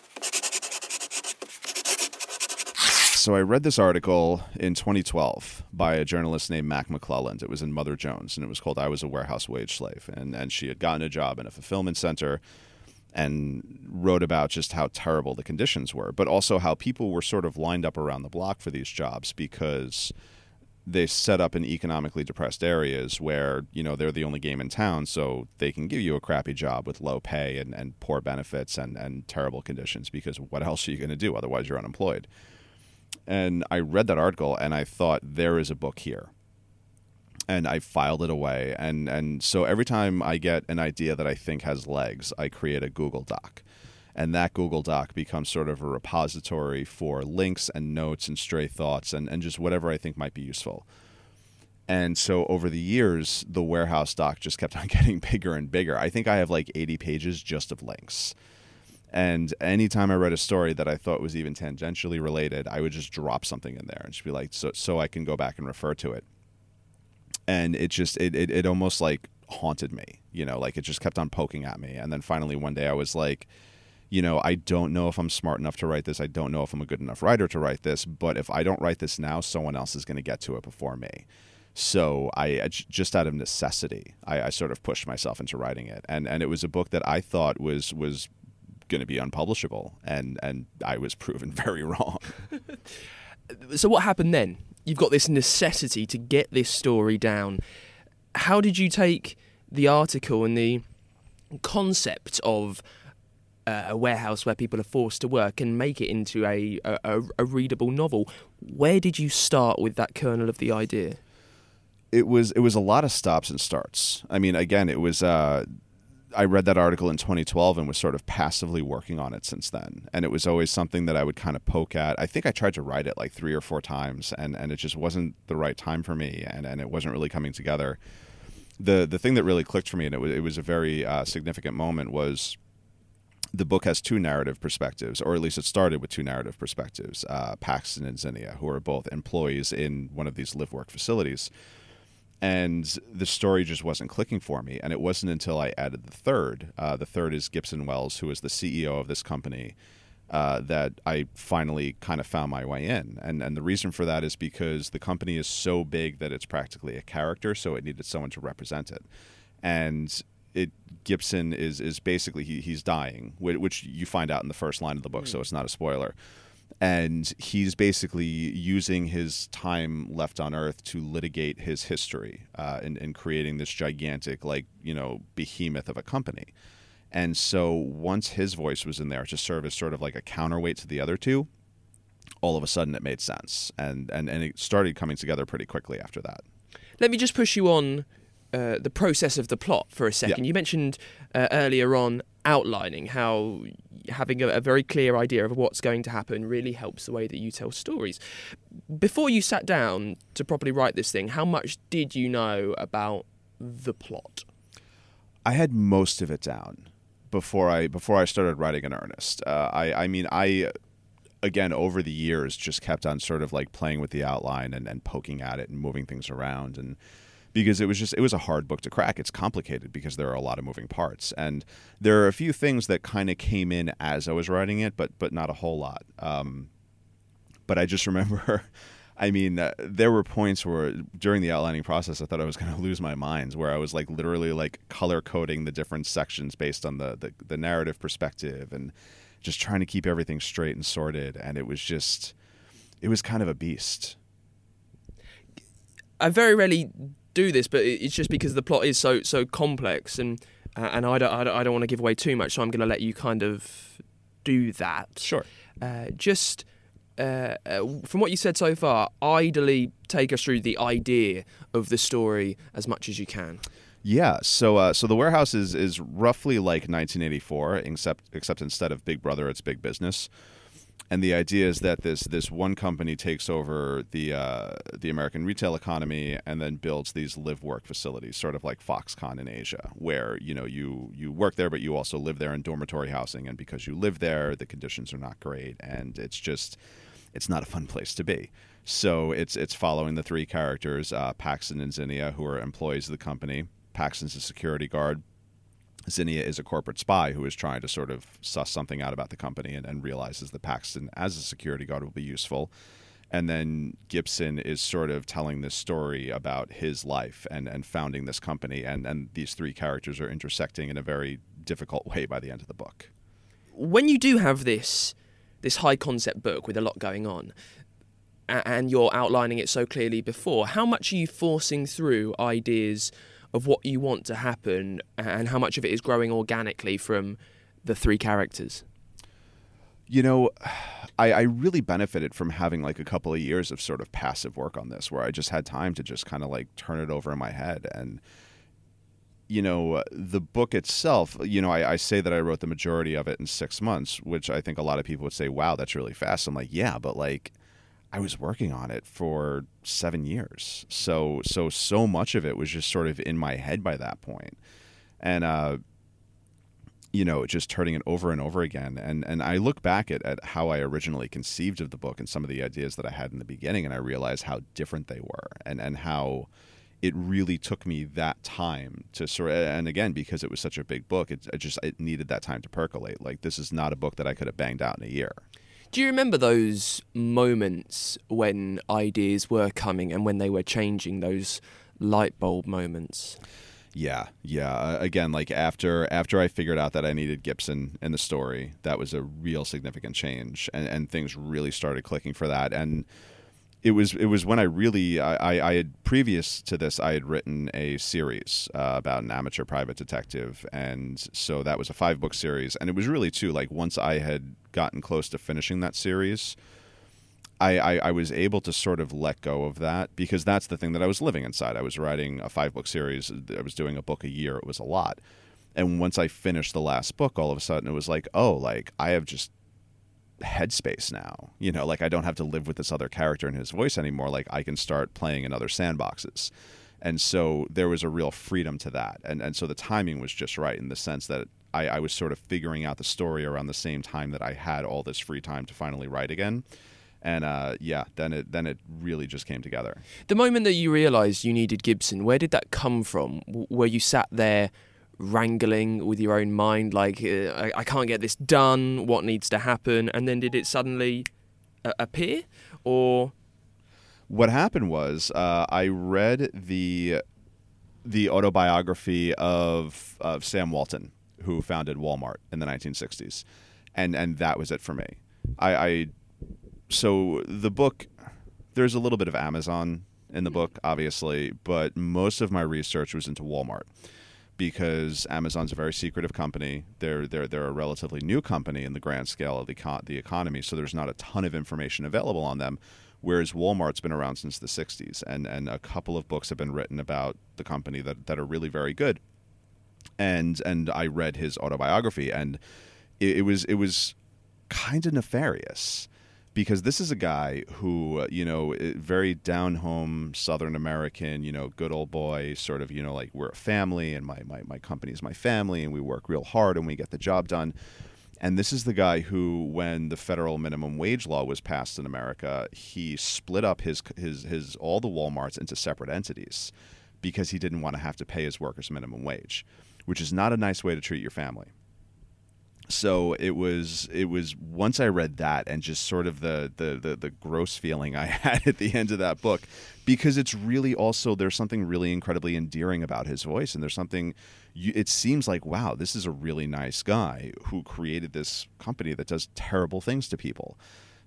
Speaker 6: So I read this article in twenty twelve by a journalist named Mac McClelland. It was in Mother Jones, and it was called I Was a Warehouse Wage Slave. And, and she had gotten a job in a fulfillment center and wrote about just how terrible the conditions were, but also how people were sort of lined up around the block for these jobs because they set up in economically depressed areas where, you know, they're the only game in town, so they can give you a crappy job with low pay and, and poor benefits and, and terrible conditions, because what else are you going to do? Otherwise, you're unemployed. And I read that article and I thought, there is a book here. And I filed it away. And, and so every time I get an idea that I think has legs, I create a Google Doc. And that Google Doc becomes sort of a repository for links and notes and stray thoughts and, and just whatever I think might be useful. And so over the years, the Warehouse Doc just kept on getting bigger and bigger. I think I have like eighty pages just of links. And anytime I read a story that I thought was even tangentially related, I would just drop something in there and just be like, so so I can go back and refer to it. And it just, it, it, it almost like haunted me, you know, like it just kept on poking at me. And then finally one day I was like, you know, I don't know if I'm smart enough to write this. I don't know if I'm a good enough writer to write this. But if I don't write this now, someone else is going to get to it before me. So I just out of necessity, I, I sort of pushed myself into writing it. And and it was a book that I thought was was going to be unpublishable. And, and I was proven very wrong.
Speaker 5: So what happened then? You've got this necessity to get this story down. How did you take the article and the concept of uh, a warehouse where people are forced to work and make it into a, a, a readable novel? Where did you start with that kernel of the idea?
Speaker 6: It was it was a lot of stops and starts. I mean, again, it was. Uh, I read that article in twenty twelve and was sort of passively working on it since then. And it was always something that I would kind of poke at. I think I tried to write it like three or four times, and, and it just wasn't the right time for me, and, and it wasn't really coming together. The the thing that really clicked for me, and it was, it was a very uh, significant moment, was the book has two narrative perspectives, or at least it started with two narrative perspectives, uh, Paxton and Zinnia, who are both employees in one of these live-work facilities. And the story just wasn't clicking for me. And it wasn't until I added the third. Uh, the third is Gibson Wells, who is the C E O of this company, uh, that I finally kind of found my way in. And and the reason for that is because the company is so big that it's practically a character, so it needed someone to represent it. And it Gibson is is basically, he, he's dying, which you find out in the first line of the book, mm. so it's not a spoiler. And he's basically using his time left on Earth to litigate his history uh, in, in creating this gigantic, like, you know, behemoth of a company. And so once his voice was in there to serve as sort of like a counterweight to the other two, all of a sudden it made sense. And, and, and it started coming together pretty quickly after that.
Speaker 5: Let me just push you on uh, the process of the plot for a second. Yeah. You mentioned uh, earlier on outlining how having a, a very clear idea of what's going to happen really helps the way that you tell stories. Before you sat down to properly write this thing, how much did you know about the plot?
Speaker 6: I had most of it down before I before I started writing in earnest. Uh, I I mean I again over the years just kept on sort of like playing with the outline and, and poking at it and moving things around, and because it was just, it was a hard book to crack. It's complicated because there are a lot of moving parts. And there are a few things that kind of came in as I was writing it, but but not a whole lot. Um, but I just remember, I mean, uh, there were points where during the outlining process, I thought I was going to lose my mind, where I was like literally like color coding the different sections based on the, the, the narrative perspective and just trying to keep everything straight and sorted. And it was just, it was kind of a beast.
Speaker 5: I very rarely do this, but it's just because the plot is so so complex, and uh, and I don't I don't, I don't want to give away too much, so I'm going to let you kind of do that.
Speaker 6: Sure.
Speaker 5: Uh, just uh, uh, from what you said so far, idly take us through the idea of the story as much as you can.
Speaker 6: Yeah. So uh, so the warehouse is is roughly like nineteen eighty-four, except except instead of Big Brother, it's Big Business. And the idea is that this this one company takes over the uh, the American retail economy and then builds these live-work facilities, sort of like Foxconn in Asia, where you know you you work there, but you also live there in dormitory housing. And because you live there, the conditions are not great, and it's just it's not a fun place to be. So it's it's following the three characters, uh, Paxton and Zinnia, who are employees of the company. Paxton's a security guard. Zinnia is a corporate spy who is trying to sort of suss something out about the company and, and realizes that Paxton as a security guard will be useful. And then Gibson is sort of telling this story about his life and, and founding this company. And, and these three characters are intersecting in a very difficult way by the end of the book.
Speaker 5: When you do have this this high concept book with a lot going on, and you're outlining it so clearly before, how much are you forcing through ideas of what you want to happen, and how much of it is growing organically from the three characters?
Speaker 6: You know, I, I really benefited from having like a couple of years of sort of passive work on this, where I just had time to just kind of like turn it over in my head. And, you know, the book itself, you know, I, I say that I wrote the majority of it in six months, which I think a lot of people would say, wow, that's really fast. I'm like, yeah, but like, I was working on it for seven years. So, so, so much of it was just sort of in my head by that point. And, uh, you know, just turning it over and over again. And, and I look back at, at how I originally conceived of the book and some of the ideas that I had in the beginning, and I realized how different they were, and, and how it really took me that time to sort of, and again, because it was such a big book, it, it just, it needed that time to percolate. Like, this is not a book that I could have banged out in a year.
Speaker 5: Do you remember those moments when ideas were coming and when they were changing, those light bulb moments?
Speaker 6: Yeah, yeah. Uh, again, like after after I figured out that I needed Gibson in the story, that was a real significant change, and, and things really started clicking for that. And it was it was when I really I, I, I had previous to this I had written a series uh, about an amateur private detective, and so that was a five book series. And it was really too like once I had gotten close to finishing that series, I, I, I was able to sort of let go of that because that's the thing that I was living inside. I was writing a five-book series. I was doing a book a year. It was a lot. And once I finished the last book, all of a sudden it was like, oh, like I have just headspace now. You know, like I don't have to live with this other character and his voice anymore. Like I can start playing in other sandboxes. And so there was a real freedom to that. And and so the timing was just right in the sense that I, I was sort of figuring out the story around the same time that I had all this free time to finally write again. And uh, yeah, then it then it really just came together.
Speaker 5: The moment that you realised you needed Gibson, where did that come from? W- were you sat there wrangling with your own mind, like, uh, I, I can't get this done, what needs to happen? And then did it suddenly uh, appear? Or...
Speaker 6: What happened was uh, I read the the autobiography of, of Sam Walton, who founded Walmart in the nineteen sixties. And, and that was it for me. I... I So the book, there's a little bit of Amazon in the book, obviously, but most of my research was into Walmart because Amazon's a very secretive company. They're they're they're a relatively new company in the grand scale of the econ- the economy, so there's not a ton of information available on them. Whereas Walmart's been around since the sixties, and and a couple of books have been written about the company that that are really very good. And and I read his autobiography, and it, it was it was kind of nefarious. Because this is a guy who, uh, you know, very down-home Southern American, you know, good old boy, sort of, you know, like we're a family and my, my, my company is my family and we work real hard and we get the job done. And this is the guy who, when the federal minimum wage law was passed in America, he split up his his his all the Walmarts into separate entities because he didn't want to have to pay his workers minimum wage, which is not a nice way to treat your family. So it was it was once I read that and just sort of the, the, the, the gross feeling I had at the end of that book, because it's really also, there's something really incredibly endearing about his voice, and there's something, you, it seems like, wow, this is a really nice guy who created this company that does terrible things to people.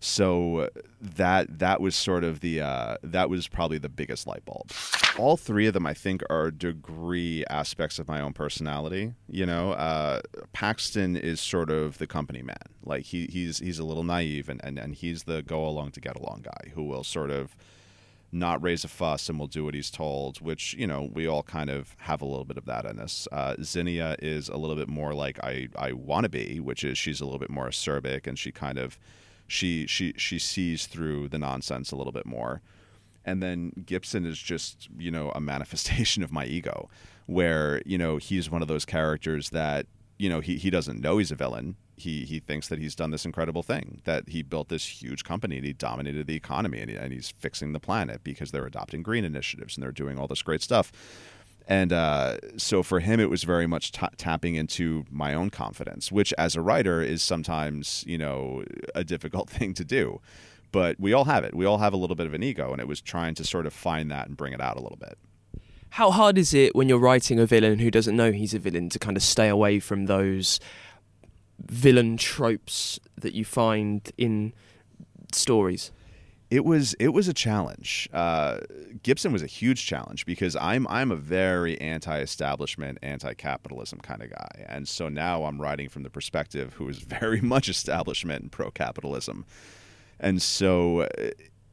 Speaker 6: So that that was sort of the uh, that was probably the biggest light bulb. All three of them, I think, are degree aspects of my own personality. You know, uh, Paxton is sort of the company man. Like he he's he's a little naive, and, and, and he's the go along to get along guy who will sort of not raise a fuss and will do what he's told. Which, you know, we all kind of have a little bit of that in us. Uh, Zinnia is a little bit more like I I want to be, which is she's a little bit more acerbic, and she kind of She she she sees through the nonsense a little bit more. And then Gibson is just, you know, a manifestation of my ego, where, you know, he's one of those characters that, you know, he, he doesn't know he's a villain. He he thinks that he's done this incredible thing, that he built this huge company and he dominated the economy, and, he, and he's fixing the planet because they're adopting green initiatives and they're doing all this great stuff. And uh, so for him, it was very much t- tapping into my own confidence, which as a writer is sometimes, you know, a difficult thing to do. But we all have it. We all have a little bit of an ego, and it was trying to sort of find that and bring it out a little bit.
Speaker 5: How hard is it when you're writing a villain who doesn't know he's a villain to kind of stay away from those villain tropes that you find in stories?
Speaker 6: It was it was a challenge. Uh, Gibson was a huge challenge because I'm I'm a very anti-establishment, anti-capitalism kind of guy, and so now I'm writing from the perspective who is very much establishment and pro-capitalism, and so uh,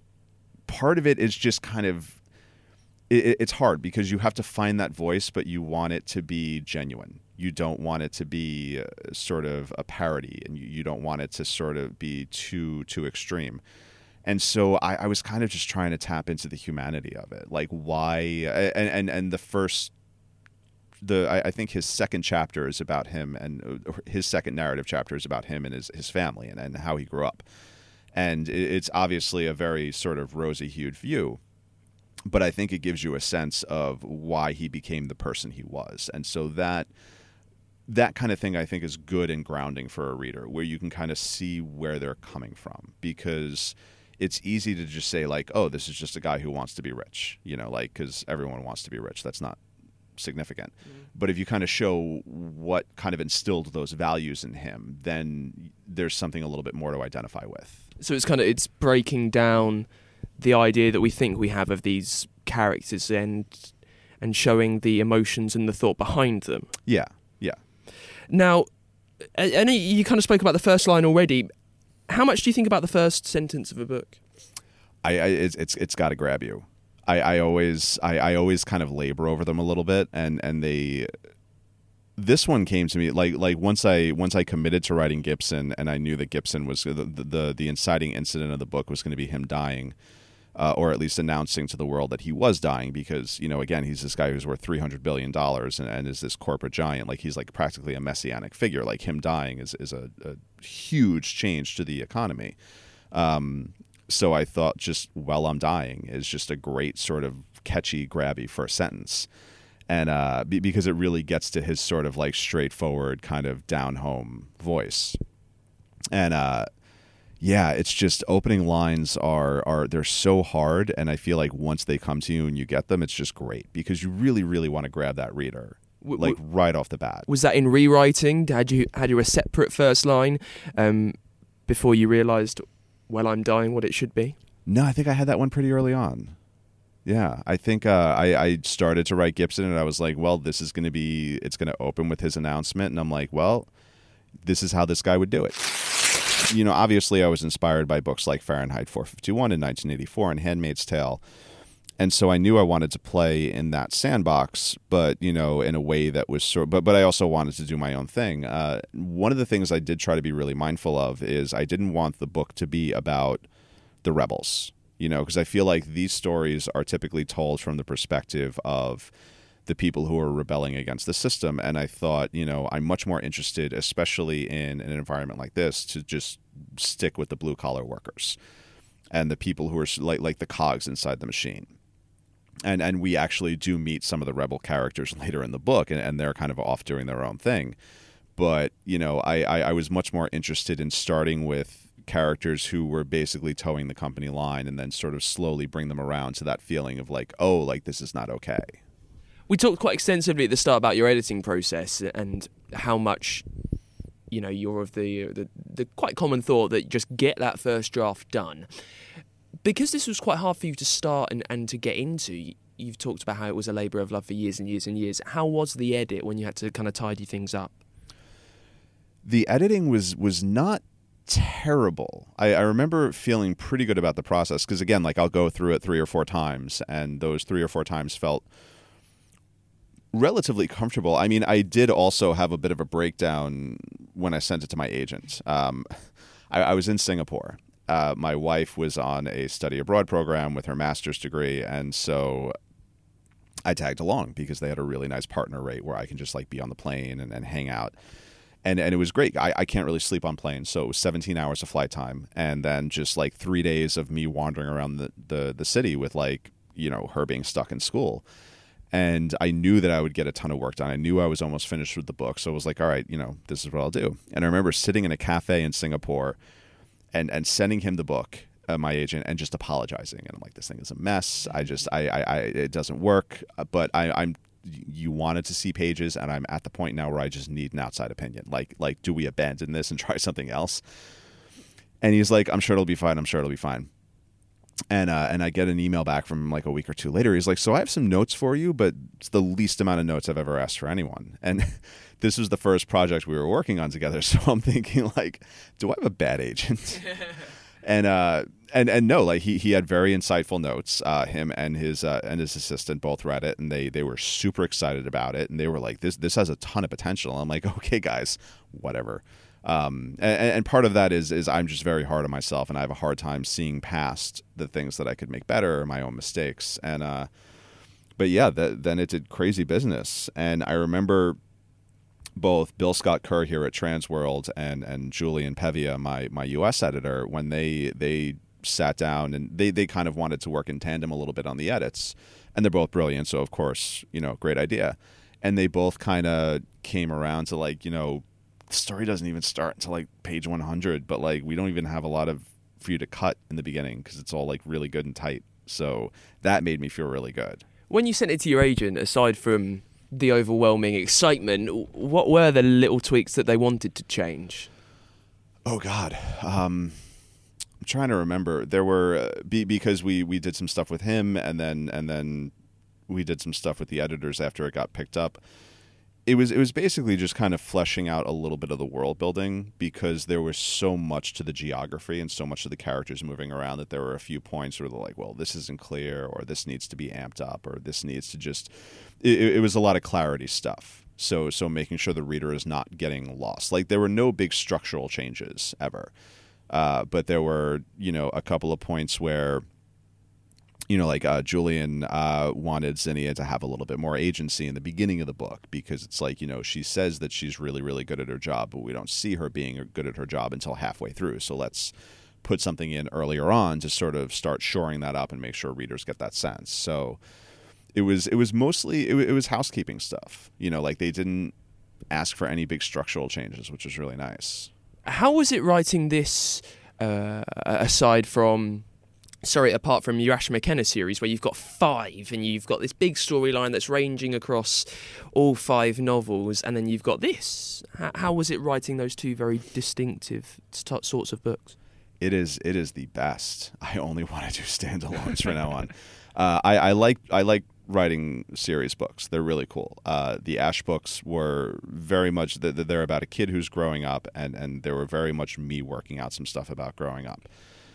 Speaker 6: part of it is just kind of it, it's hard because you have to find that voice, but you want it to be genuine. You don't want it to be uh, sort of a parody, and you, you don't want it to sort of be too too extreme. And so I, I was kind of just trying to tap into the humanity of it, like why, and and, and the first, the I, I think his second chapter is about him, and his second narrative chapter is about him and his, his family and, and how he grew up. And it's obviously a very sort of rosy-hued view, but I think it gives you a sense of why he became the person he was. And so that that kind of thing I think is good and grounding for a reader, where you can kind of see where they're coming from, because it's easy to just say like, oh, this is just a guy who wants to be rich, you know, like, because everyone wants to be rich. That's not significant. Mm-hmm. But if you kind of show what kind of instilled those values in him, then there's something a little bit more to identify with.
Speaker 5: So it's kind of, it's breaking down the idea that we think we have of these characters and and showing the emotions and the thought behind them.
Speaker 6: Yeah, yeah.
Speaker 5: Now, I know you kind of spoke about the first line already. How much do you think about the first sentence of a book?
Speaker 6: I, I it's it's, it's got to grab you. I, I always I, I always kind of labor over them a little bit, and, and they this one came to me like like once I once I committed to writing Gibson, and I knew that Gibson was the the, the inciting incident of the book was going to be him dying, uh, or at least announcing to the world that he was dying, because, you know, again, he's this guy who's worth three hundred billion dollars and, and is this corporate giant. Like, he's like practically a messianic figure. Like, him dying is is a, a huge change to the economy. Um, So I thought just "while I'm dying" is just a great sort of catchy, grabby first sentence. And uh, be, because it really gets to his sort of like straightforward kind of down-home voice. And uh, yeah, it's just opening lines are, are they're so hard. And I feel like once they come to you and you get them, it's just great because you really, really want to grab that reader. Like right off the bat.
Speaker 5: Was that in rewriting? Had you, had you a separate first line um, before you realised "Well, I'm dying" what it should be?
Speaker 6: No, I think I had that one pretty early on. Yeah, I think uh, I, I started to write Gibson, and I was like, well, this is going to be, it's going to open with his announcement. And I'm like, well, this is how this guy would do it. You know, obviously I was inspired by books like Fahrenheit four fifty-one in nineteen eighty-four and Handmaid's Tale. And so I knew I wanted to play in that sandbox, but, you know, in a way that was sort but, but I also wanted to do my own thing. Uh, one of the things I did try to be really mindful of is I didn't want the book to be about the rebels, you know, because I feel like these stories are typically told from the perspective of the people who are rebelling against the system. And I thought, you know, I'm much more interested, especially in an environment like this, to just stick with the blue collar workers and the people who are like like the cogs inside the machine. And and we actually do meet some of the rebel characters later in the book, and, and they're kind of off doing their own thing. But, you know, I, I, I was much more interested in starting with characters who were basically towing the company line and then sort of slowly bring them around to that feeling of like, oh, like this is not okay.
Speaker 5: We talked quite extensively at the start about your editing process and how much, you know, you're of the, the, the quite common thought that just get that first draft done. Because this was quite hard for you to start and, and to get into, you've talked about how it was a labour of love for years and years and years. How was the edit when you had to kind of tidy things up?
Speaker 6: The editing was was not terrible. I, I remember feeling pretty good about the process because, again, like I'll go through it three or four times, and those three or four times felt relatively comfortable. I mean, I did also have a bit of a breakdown when I sent it to my agent. Um, I, I was in Singapore. Uh, my wife was on a study abroad program with her master's degree, and so I tagged along because they had a really nice partner rate where I can just like be on the plane and, and hang out. And and it was great. I, I can't really sleep on planes, so it was seventeen hours of flight time, and then just like three days of me wandering around the, the, the city with like, you know, her being stuck in school. And I knew that I would get a ton of work done. I knew I was almost finished with the book, so I was like, all right, you know, this is what I'll do. And I remember sitting in a cafe in Singapore and and sending him the book, uh, my agent, and just apologizing. And I'm like, this thing is a mess. I just, I, I, I it doesn't work. But I, I'm, you wanted to see pages, and I'm at the point now where I just need an outside opinion. Like, like, do we abandon this and try something else? And he's like, I'm sure it'll be fine. I'm sure it'll be fine. And uh, and I get an email back from him like a week or two later. He's like, so I have some notes for you, but it's the least amount of notes I've ever asked for anyone. And this was the first project we were working on together. So I'm thinking like, do I have a bad agent? and uh, and and no, like he he had very insightful notes. Uh, him and his uh, and his assistant both read it, and they they were super excited about it. And they were like, this this has a ton of potential. I'm like, okay, guys, whatever. Um, and, and part of that is is I'm just very hard on myself, and I have a hard time seeing past the things that I could make better or my own mistakes. And uh, but yeah, that, then it did crazy business. And I remember both Bill Scott Kerr here at Transworld and and Julian Pevia, my my U S editor, when they they sat down and they they kind of wanted to work in tandem a little bit on the edits, and they're both brilliant. So of course, you know, great idea. And they both kind of came around to like, you know, the story doesn't even start until like page one hundred, but like we don't even have a lot of for you to cut in the beginning because it's all like really good and tight. So that made me feel really good. When
Speaker 5: you sent it to your agent, aside from the overwhelming excitement, what were the little tweaks that they wanted to change?
Speaker 6: Oh God, um, I'm trying to remember. There were uh, be, because we we did some stuff with him, and then and then we did some stuff with the editors after it got picked up. it was it was basically just kind of fleshing out a little bit of the world building, because there was so much to the geography and so much of the characters moving around that there were a few points where they're like, well, this isn't clear, or this needs to be amped up, or this needs to just it, it was a lot of clarity stuff. So so making sure the reader is not getting lost. Like, there were no big structural changes ever, uh, but there were, you know, a couple of points where, you know, like uh, Julian uh, wanted Zinnia to have a little bit more agency in the beginning of the book, because it's like, you know, she says that she's really, really good at her job, but we don't see her being good at her job until halfway through. So let's put something in earlier on to sort of start shoring that up and make sure readers get that sense. So it was it was mostly, it, it was housekeeping stuff. You know, like, they didn't ask for any big structural changes, which was really nice.
Speaker 5: How was it writing this, uh, aside from... Sorry, apart from Urasha McKenna series, where you've got five and you've got this big storyline that's ranging across all five novels, and then you've got this. How, how was it writing those two very distinctive st- sorts of books?
Speaker 6: It is it is the best. I only want to do standalones from now on. Uh, I, I like I like writing series books. They're really cool. Uh, the Ash books were very much, they're about a kid who's growing up, and, and they were very much me working out some stuff about growing up.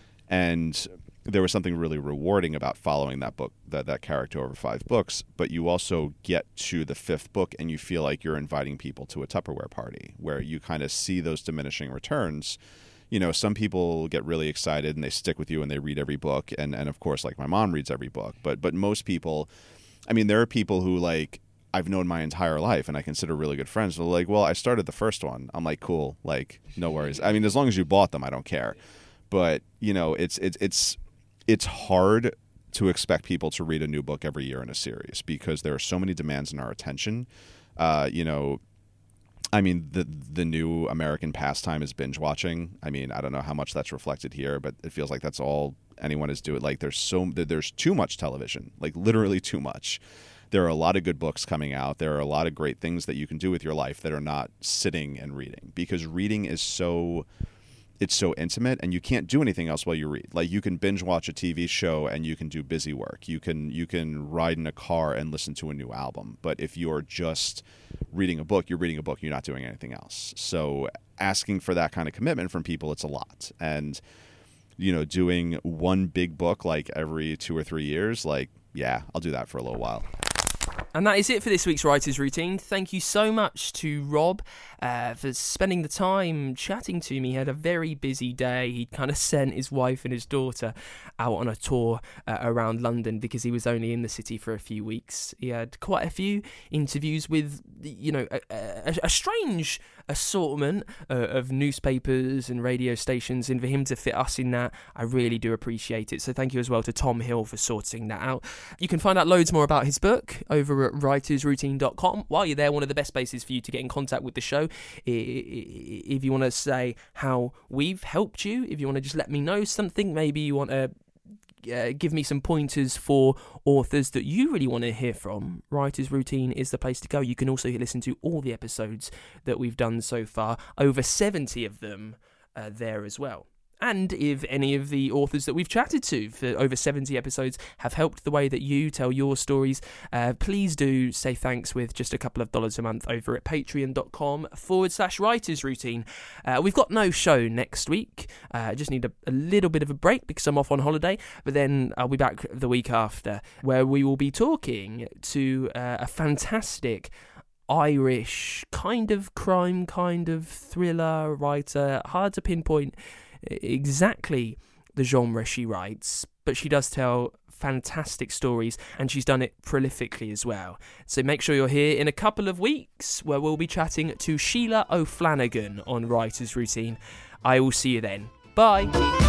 Speaker 6: And there was something really rewarding about following that book, that, that character over five books, but you also get to the fifth book and you feel like you're inviting people to a Tupperware party, where you kind of see those diminishing returns. You know, some people get really excited and they stick with you and they read every book. And, and of course, like, my mom reads every book. But but most people, I mean, there are people who, like, I've known my entire life and I consider really good friends. They're like, well, I started the first one. I'm like, cool, like, no worries. I mean, as long as you bought them, I don't care. But, you know, it's it's it's it's hard to expect people to read a new book every year in a series, because there are so many demands on our attention. Uh, you know, I mean, the the new American pastime is binge watching. I mean, I don't know how much that's reflected here, but it feels like that's all anyone is doing. Like, there's so there's too much television, like, literally too much. There are a lot of good books coming out. There are a lot of great things that you can do with your life that are not sitting and reading, because reading is so... it's so intimate, and you can't do anything else while you read. Like, you can binge watch a T V show and you can do busy work. You can you can ride in a car and listen to a new album. But if you're just reading a book, you're reading a book, you're not doing anything else. So asking for that kind of commitment from people, it's a lot. And, you know, doing one big book like every two or three years, like, yeah, I'll do that for a little while.
Speaker 5: And that is it for this week's Writer's Routine. Thank you so much to Rob uh, for spending the time chatting to me. He had a very busy day. He kind of sent his wife and his daughter out on a tour uh, around London, because he was only in the city for a few weeks. He had quite a few interviews with, you know, a, a, a strange assortment uh, of newspapers and radio stations, and for him to fit us in that, I really do appreciate it. So thank you as well to Tom Hill for sorting that out. You can find out loads more about his book over at writers routine dot com. While you're there, one of the best places for you to get in contact with the show, if you want to say how we've helped you, if you want to just let me know something, maybe you want to Uh, give me some pointers for authors that you really want to hear from, Writer's Routine is the place to go. You can also listen to all the episodes that we've done so far, over seventy of them uh, there as well. And if any of the authors that we've chatted to for over seventy episodes have helped the way that you tell your stories, uh, please do say thanks with just a couple of dollars a month over at patreon.com forward slash writers routine. Uh, we've got no show next week. I uh, just need a, a little bit of a break because I'm off on holiday. But then I'll be back the week after, where we will be talking to uh, a fantastic Irish kind of crime, kind of thriller writer. Hard to pinpoint exactly the genre she writes, but she does tell fantastic stories, and she's done it prolifically as well. So make sure you're here in a couple of weeks, where we'll be chatting to Sheila O'Flanagan on Writer's Routine. I will see you then. Bye.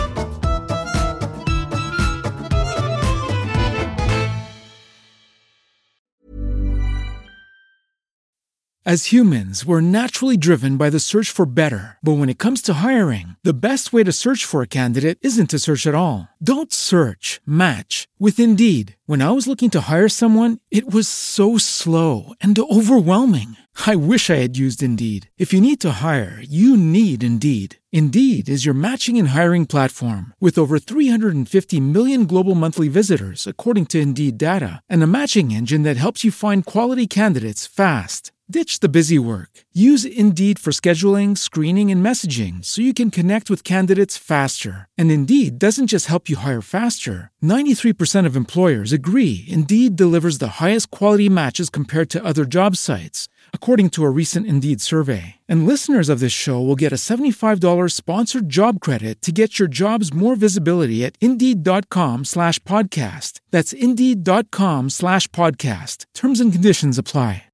Speaker 7: As humans, we're naturally driven by the search for better. But when it comes to hiring, the best way to search for a candidate isn't to search at all. Don't search, match with Indeed. When I was looking to hire someone, it was so slow and overwhelming. I wish I had used Indeed. If you need to hire, you need Indeed. Indeed is your matching and hiring platform with over three hundred fifty million global monthly visitors, according to Indeed data, and a matching engine that helps you find quality candidates fast. Ditch the busy work. Use Indeed for scheduling, screening, and messaging so you can connect with candidates faster. And Indeed doesn't just help you hire faster. ninety-three percent of employers agree Indeed delivers the highest quality matches compared to other job sites, according to a recent Indeed survey. And listeners of this show will get a seventy-five dollars sponsored job credit to get your jobs more visibility at Indeed.com slash podcast. That's Indeed.com slash podcast. Terms and conditions apply.